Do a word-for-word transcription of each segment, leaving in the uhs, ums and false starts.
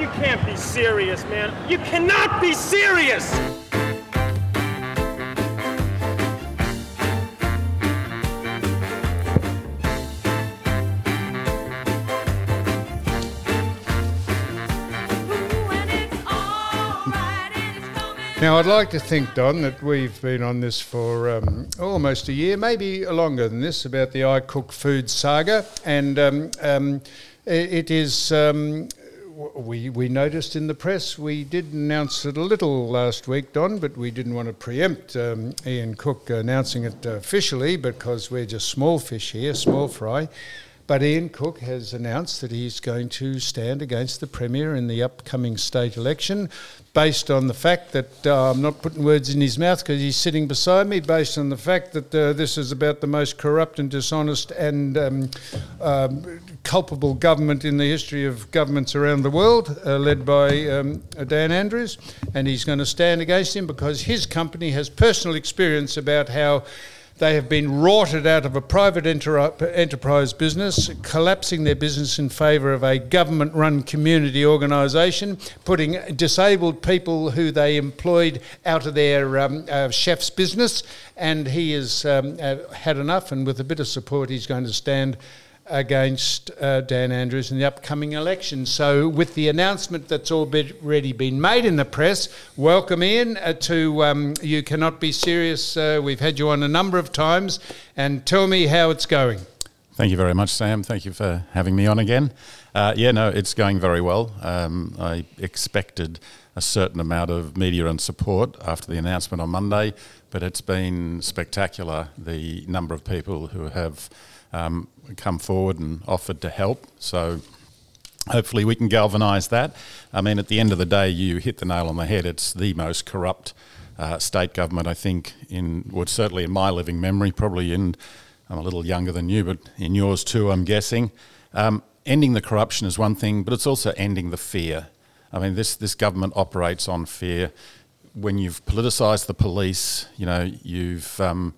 You can't be serious, man. You cannot be serious! Now, I'd like to think, Don, that we've been on this for um, almost a year, maybe longer than this, about the iCook Food saga. And um, um, it is, um, we, we noticed in the press, we did announce it a little last week, Don, but we didn't want to preempt um, Ian Cook announcing it officially because we're just small fish here, small fry. But Ian Cook has announced that he's going to stand against the Premier in the upcoming state election, based on the fact that, uh, I'm not putting words in his mouth because he's sitting beside me, based on the fact that uh, this is about the most corrupt and dishonest and um, um, culpable government in the history of governments around the world, uh, led by um, Dan Andrews. And he's going to stand against him because his company has personal experience about how they have been rorted out of a private enter- enterprise business, collapsing their business in favour of a government-run community organisation, putting disabled people who they employed out of their um, uh, chef's business. And he has um, uh, had enough, and with a bit of support, he's going to stand against uh, Dan Andrews in the upcoming election. So with the announcement that's already been made in the press, welcome Ian uh, to um, You Cannot Be Serious. Uh, we've had you on a number of times, and tell me how it's going. Thank you very much, Sam. Thank you for having me on again. Uh, yeah, no, it's going very well. Um, I expected a certain amount of media and support after the announcement on Monday, but it's been spectacular, the number of people who have Um, come forward and offered to help. So hopefully we can galvanise that. I mean, at the end of the day, you hit the nail on the head. It's the most corrupt uh, state government, I think, in, well, certainly in my living memory, probably in, I'm a little younger than you, but in yours too, I'm guessing. Um, ending the corruption is one thing, but it's also ending the fear. I mean, this, this government operates on fear. When you've politicised the police, you know, you've um,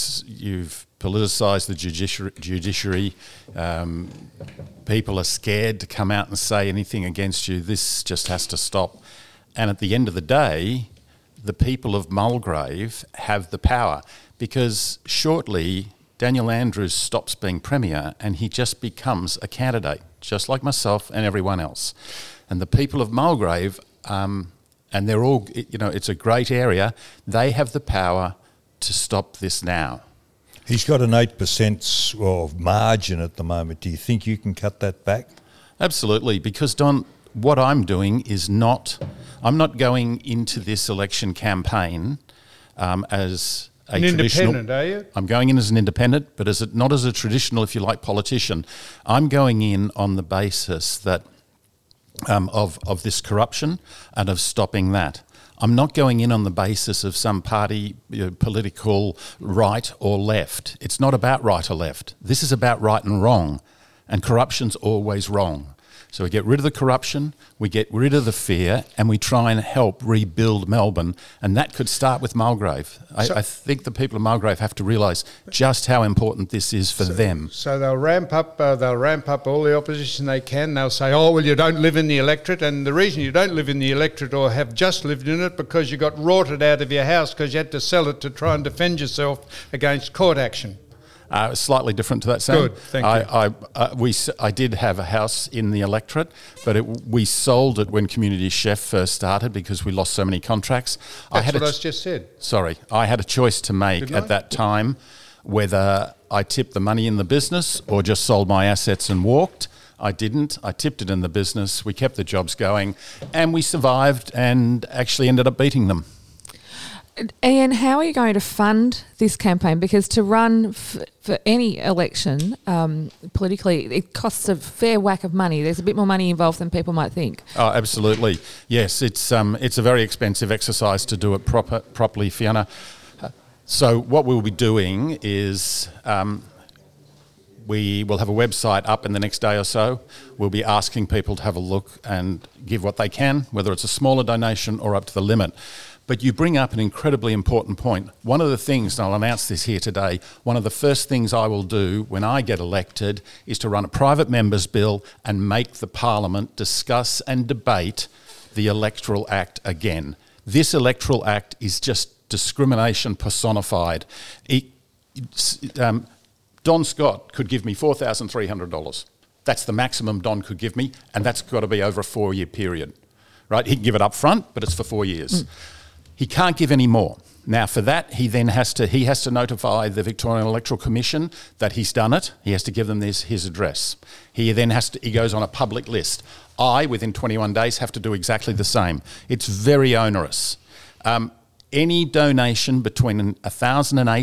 you've politicised the judiciary. judiciary. Um, people are scared to come out and say anything against you. This just has to stop. And at the end of the day, the people of Mulgrave have the power, because shortly Daniel Andrews stops being Premier and he just becomes a candidate, just like myself and everyone else. And the people of Mulgrave, um, and they're all, you know, it's a great area, they have the power to stop this now. He's got an eight percent of margin at the moment. Do you think you can cut that back? Absolutely, because, Don, what I'm doing is not, I'm not going into this election campaign um, as a an traditional... independent, are you? I'm going in as an independent, but as a, not as a traditional, if you like, politician. I'm going in on the basis that um, of, of this corruption and of stopping that. I'm not going in on the basis of some party, you know, political right or left. It's not about right or left. This is about right and wrong, and corruption's always wrong. So we get rid of the corruption, we get rid of the fear, and we try and help rebuild Melbourne, and that could start with Mulgrave. I, So- I think the people of Mulgrave have to realise just how important this is for them. So they'll ramp up. Uh, they'll ramp up all the opposition they can. They'll say, "Oh well, you don't live in the electorate, and the reason you don't live in the electorate or have just lived in it because you got rorted out of your house because you had to sell it to try and defend yourself against court action." Uh, slightly different to that, Sam. Good, thank I, you. I, uh, we, s- I did have a house in the electorate, but it, we sold it when Community Chef first started because we lost so many contracts. I That's had what a I ch- just said. Sorry, I had a choice to make Didn't I? at that time whether I tipped the money in the business or just sold my assets and walked. I didn't. I tipped it in the business. We kept the jobs going, and we survived and actually ended up beating them. Ian, how are you going to fund this campaign? Because to run f- for any election um, politically, it costs a fair whack of money. There's a bit more money involved than people might think. Oh, absolutely. Yes, it's um, it's a very expensive exercise to do it proper properly, Fiona. Uh, So what we'll be doing is um, we will have a website up in the next day or so. We'll be asking people to have a look and give what they can, whether it's a smaller donation or up to the limit. But you bring up an incredibly important point. One of the things, and I'll announce this here today, one of the first things I will do when I get elected is to run a private members bill and make the Parliament discuss and debate the Electoral Act again. This Electoral Act is just discrimination personified. It, um, Don Scott could give me four thousand three hundred dollars. That's the maximum Don could give me, and that's got to be over a four-year period. Right? He can give it up front, but it's for four years. Mm. He can't give any more. Now, for that, he then has to he has to notify the Victorian Electoral Commission that he's done it. He has to give them this, his address. He then has to he goes on a public list. I, within twenty-one days, have to do exactly the same. It's very onerous. Um, any donation between one thousand eighty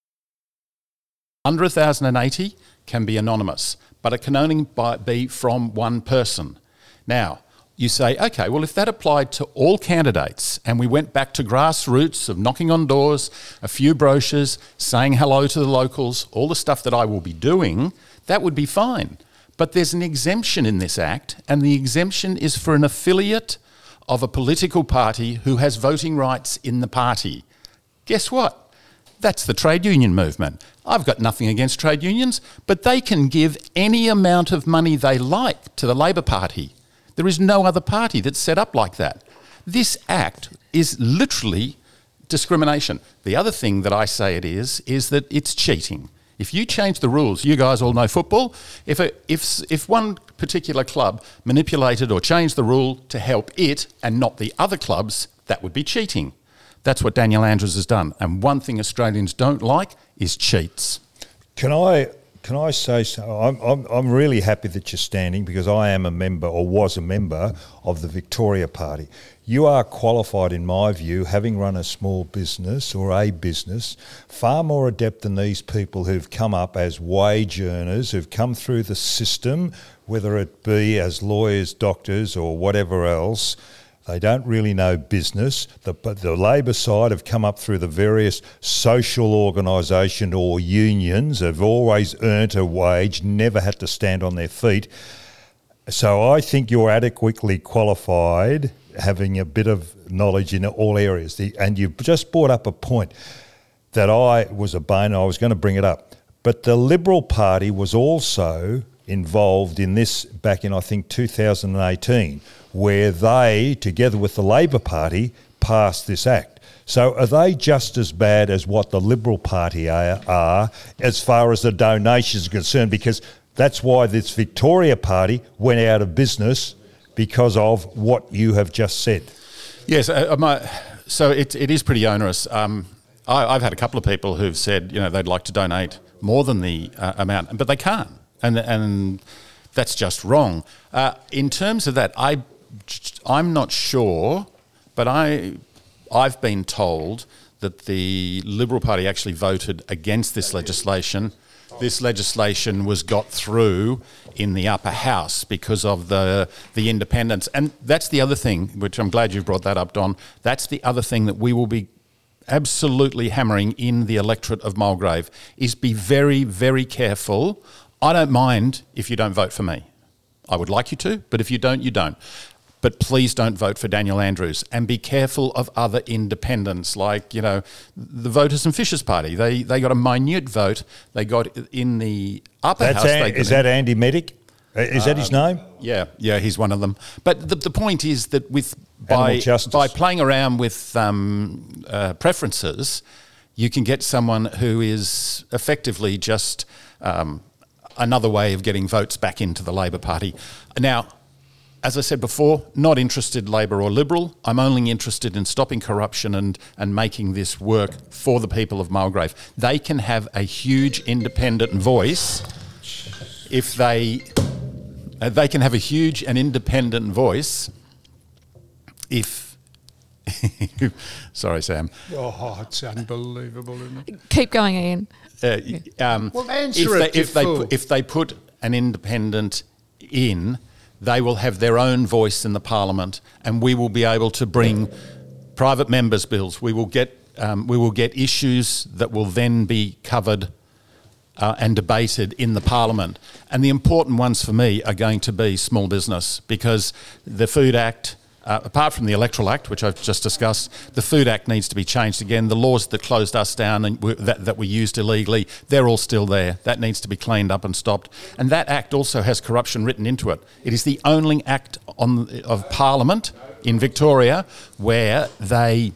under one thousand eighty can be anonymous, but it can only be from one person. Now, you say, okay, well, if that applied to all candidates and we went back to grassroots of knocking on doors, a few brochures, saying hello to the locals, all the stuff that I will be doing, that would be fine. But there's an exemption in this Act, and the exemption is for an affiliate of a political party who has voting rights in the party. Guess what? That's the trade union movement. I've got nothing against trade unions, but they can give any amount of money they like to the Labor Party. There is no other party that's set up like that. This Act is literally discrimination. The other thing that I say it is, is that it's cheating. If you change the rules, you guys all know football, if, a, if, if one particular club manipulated or changed the rule to help it and not the other clubs, that would be cheating. That's what Daniel Andrews has done. And one thing Australians don't like is cheats. Can I... Can I say so? I'm, I'm, I'm really happy that you're standing because I am a member or was a member of the Victoria Party. You are qualified, in my view, having run a small business or a business, far more adept than these people who've come up as wage earners, who've come through the system, whether it be as lawyers, doctors or whatever else. They don't really know business. The, but the Labor side have come up through the various social organisation or unions, have always earned a wage, never had to stand on their feet. So I think you're adequately qualified, having a bit of knowledge in all areas. The, and you've just brought up a point that I was a bane, I was going to bring it up. But the Liberal Party was also involved in this back in, I think, two thousand eighteen, where they, together with the Labor Party, passed this Act. So are they just as bad as what the Liberal Party are, are as far as the donations are concerned? Because that's why this Victoria Party went out of business, because of what you have just said. Yes, uh, my, so it, it is pretty onerous. Um, I, I've had a couple of people who've said, you know, they'd like to donate more than the uh, amount, but they can't. And and that's just wrong. Uh, in terms of that, I, I'm not sure, but I, I've been told that the Liberal Party actually voted against this legislation. This legislation was got through in the upper house because of the the independents. And that's the other thing, which I'm glad you've brought that up, Don. That's the other thing that we will be absolutely hammering in the electorate of Mulgrave, is be very, very careful. I don't mind if you don't vote for me. I would like you to, but if you don't, you don't. But please don't vote for Daniel Andrews, and be careful of other independents like, you know, the Voters and Fishers Party. They they got a minute vote. They got in the upper That's house. An, they is that Andy Medic? Is that his name? Yeah, yeah, he's one of them. But the, the point is that with by justice. by playing around with um, uh, preferences, you can get someone who is effectively just um, another way of getting votes back into the Labor Party. Now, as I said before, not interested Labor or Liberal. I'm only interested in stopping corruption and, and making this work for the people of Mulgrave. They can have a huge independent voice if they... Uh, they can have a huge and independent voice if... Sorry, Sam. Oh, it's unbelievable, isn't it? Keep going, Ian. Uh, um, Well, answer if it, they, if you they fool. put, if they put an independent in, they will have their own voice in the Parliament, and we will be able to bring private members' bills. We will get um, we will get issues that will then be covered uh, and debated in the Parliament. And the important ones for me are going to be small business, because the Food Act Uh, apart from the Electoral Act, which I've just discussed, the Food Act needs to be changed again. The laws that closed us down and w- that, that we used illegally, they're all still there. That needs to be cleaned up and stopped. And that act also has corruption written into it. It is the only act on of Parliament in Victoria where they...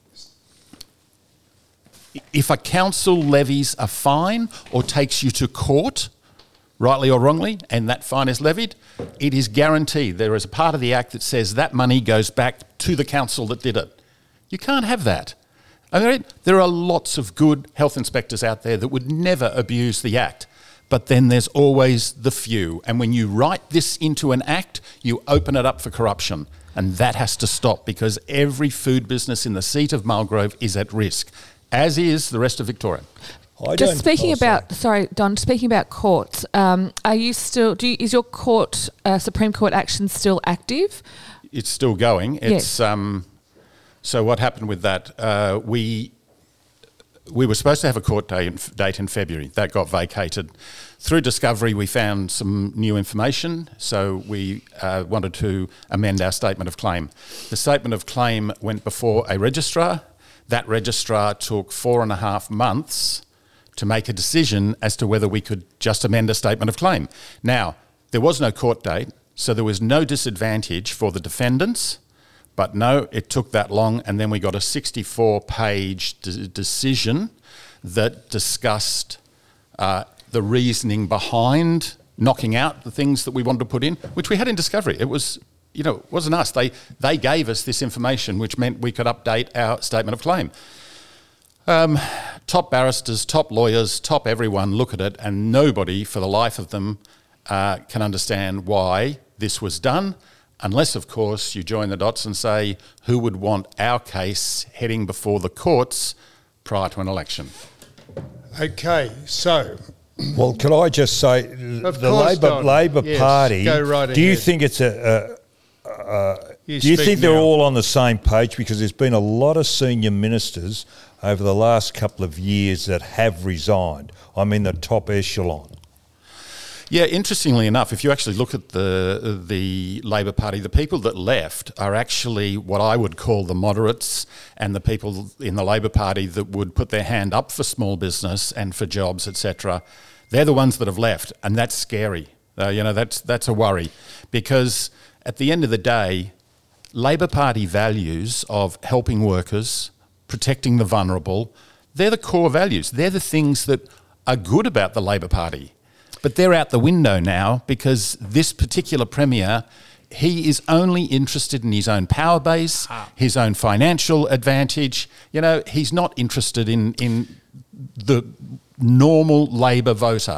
If a council levies a fine or takes you to court, rightly or wrongly, and that fine is levied, it is guaranteed. There is a part of the Act that says that money goes back to the council that did it. You can't have that. I mean, there are lots of good health inspectors out there that would never abuse the Act, but then there's always the few. And when you write this into an Act, you open it up for corruption. And that has to stop because every food business in the seat of Mulgrove is at risk, as is the rest of Victoria. I Just don't- speaking oh, about, sorry, Don. Speaking about courts, um, are you still? Do you, is your court uh, Supreme Court action still active? It's still going. It's Yes. um, so what happened with that? Uh, we we were supposed to have a court date in, date in February. That got vacated. Through discovery, we found some new information, so we uh, wanted to amend our statement of claim. The statement of claim went before a registrar. That registrar took four and a half months to make a decision as to whether we could just amend a statement of claim. Now, there was no court date, so there was no disadvantage for the defendants, but no, it took that long, and then we got a sixty-four page d- decision that discussed uh, the reasoning behind knocking out the things that we wanted to put in, which we had in discovery. It was, you know, it wasn't us. They, they gave us this information, which meant we could update our statement of claim. Um, top barristers, top lawyers, top everyone look at it, and nobody for the life of them uh, can understand why this was done, unless, of course, you join the dots and say, who would want our case heading before the courts prior to an election? Okay, so Well, could I just say, Of the course, Labor Don. Labor Yes, Party, go right do you ahead. think it's a... a, a You do you speak think they're now. all on the same page? Because there's been a lot of senior ministers over the last couple of years that have resigned. I mean, the top echelon. Yeah, interestingly enough, if you actually look at the the Labor Party, the people that left are actually what I would call the moderates and the people in the Labor Party that would put their hand up for small business and for jobs, et cetera. They're the ones that have left, and that's scary. Uh, you know, that's that's a worry because at the end of the day, Labor Party values of helping workers, protecting the vulnerable, they're the core values. They're the things that are good about the Labor Party. But they're out the window now because this particular Premier, he is only interested in his own power base, ah. his own financial advantage. You know, he's not interested in, in the normal Labor voter.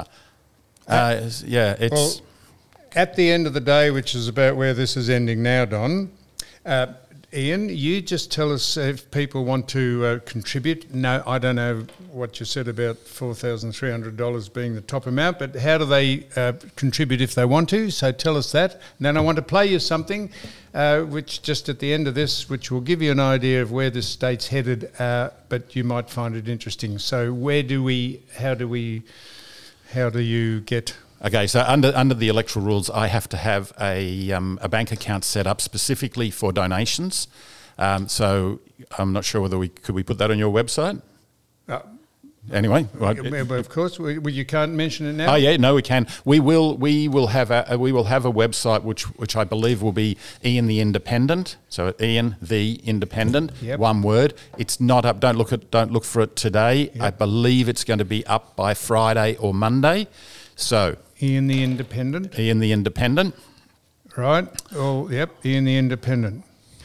Uh, yeah, it's... Well, at the end of the day, which is about where this is ending now, Don, uh, Ian, you just tell us if people want to uh, contribute. No, I don't know what you said about four thousand three hundred dollars being the top amount, but how do they uh, contribute if they want to? So tell us that. And then I want to play you something, uh, which just at the end of this, which will give you an idea of where this state's headed, uh, but you might find it interesting. So where do we, how do we, how do you get... Okay, so under under the electoral rules, I have to have a um, a bank account set up specifically for donations. Um, so I'm not sure whether we could we put that on your website. Uh, Anyway, right. yeah, well, of course, we, well, you can't mention it now. Oh yeah, no, we can. We will. We will have a. We will have a website which, which I believe will be Ian the Independent. So Ian the Independent, Yep. one word. It's not up. Don't look at. Don't look for it today. Yep. I believe it's going to be up by Friday or Monday. So Ian the Independent, Ian the Independent, right? Oh, yep, Ian the Independent.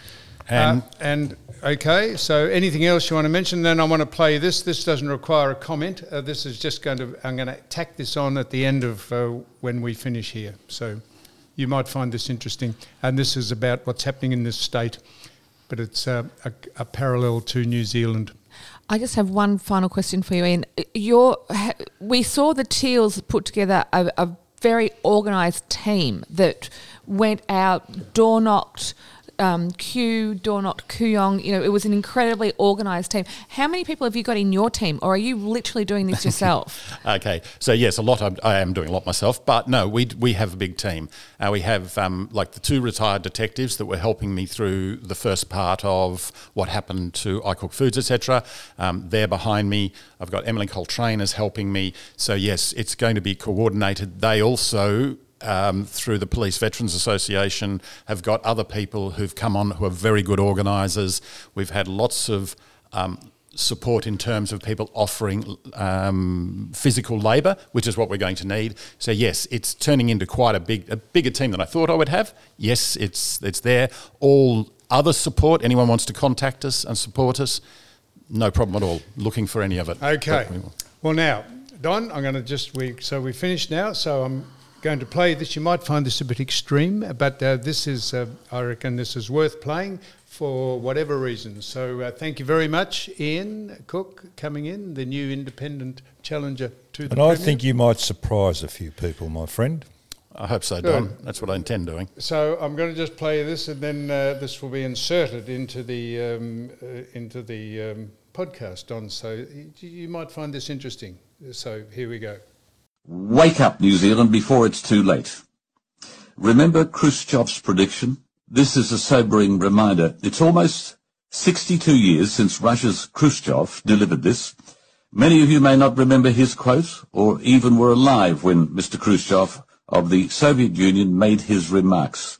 and Uh, and okay, so anything else you want to mention? Then I want to play this. This doesn't require a comment. Uh, this is just going to, I'm going to tack this on at the end of uh, when we finish here. So you might find this interesting. And this is about what's happening in this state, but it's uh, a, a parallel to New Zealand. I just have one final question for you, Ian. Your, we saw the Teals put together a, a very organised team that went out, door knocked, um, Q, Dornot, Kooyong. You know, it was an incredibly organised team. How many people have you got in your team, or are you literally doing this yourself? Okay, so yes, a lot. I'm, I am doing a lot myself, but no, we we have a big team. Uh, we have um, like the two retired detectives that were helping me through the first part of what happened to I Cook Foods, et cetera. Um, they're behind me. I've got Emily Coltrane helping me. So yes, it's going to be coordinated. They also, um, through the Police Veterans Association, have got other people who've come on who are very good organisers. We've had lots of um, support in terms of people offering um, physical labour, which is what we're going to need. So yes, it's turning into quite a big, a bigger team than I thought I would have. Yes, it's it's there. All other support, anyone wants to contact us and support us, no problem at all. Looking for any of it. Okay. Well, now, Don, I'm going to just we so we finished now. So I'm going to play this. You might find this a bit extreme, but uh, this is uh, I reckon this is worth playing for whatever reason. So uh, thank you very much, Ian Cook, coming in, the new independent challenger to the And I Premier. think you might surprise a few people, my friend. I hope so, Don. That's what I intend doing. So I'm going to just play this, and then uh, this will be inserted into the um, uh, into the um, podcast, Don. So you, you might find this interesting. So here we go. Wake up, New Zealand, before it's too late. Remember Khrushchev's prediction? This is a sobering reminder. It's almost sixty-two years since Russia's Khrushchev delivered this. Many of you may not remember his quote, or even were alive when Mister Khrushchev of the Soviet Union made his remarks.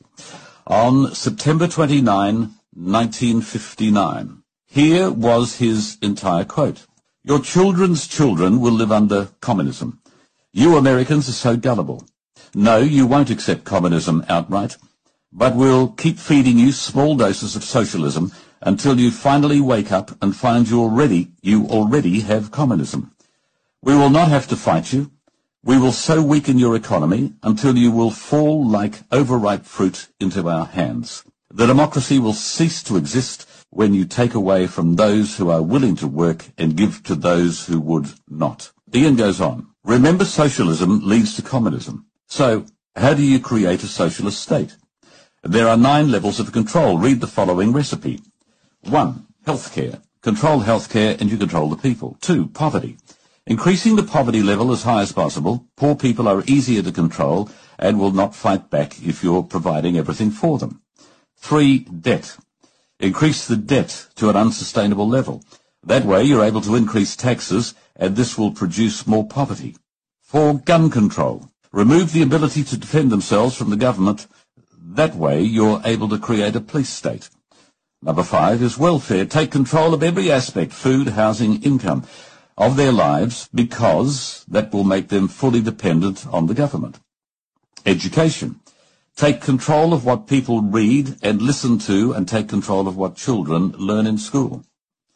On September twenty-ninth, nineteen fifty-nine, here was his entire quote. Your children's children will live under communism. You Americans are so gullible. No, you won't accept communism outright, but we'll keep feeding you small doses of socialism until you finally wake up and find you already, you already have communism. We will not have to fight you. We will so weaken your economy until you will fall like overripe fruit into our hands. The democracy will cease to exist when you take away from those who are willing to work and give to those who would not. Ian goes on. Remember, socialism leads to communism. So, how do you create a socialist state? There are nine levels of control. Read the following recipe. One, healthcare. Control healthcare and you control the people. Two, poverty. Increasing the poverty level as high as possible. Poor people are easier to control and will not fight back if you're providing everything for them. Three, debt. Increase the debt to an unsustainable level. That way you're able to increase taxes and this will produce more poverty. Four, gun control. Remove the ability to defend themselves from the government. That way you're able to create a police state. Number five is welfare. Take control of every aspect, food, housing, income, of their lives, because that will make them fully dependent on the government. Education. Take control of what people read and listen to and take control of what children learn in school.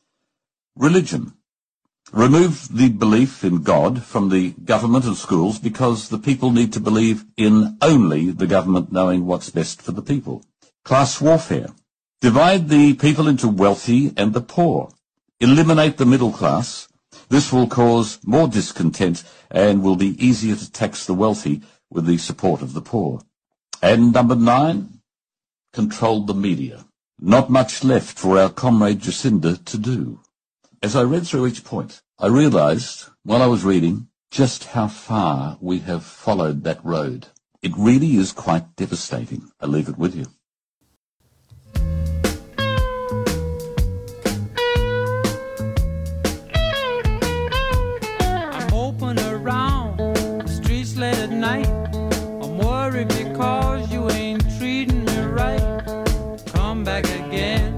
Religion. Remove the belief in God from the government and schools because the people need to believe in only the government knowing what's best for the people. Class warfare. Divide the people into wealthy and the poor. Eliminate the middle class. This will cause more discontent and will be easier to tax the wealthy with the support of the poor. And number nine, control the media. Not much left for our comrade Jacinda to do. As I read through each point, I realized, while I was reading, just how far we have followed that road. It really is quite devastating. I leave it with you. I'm open around the streets late at night. I'm worried because you ain't treating me right. Come back again.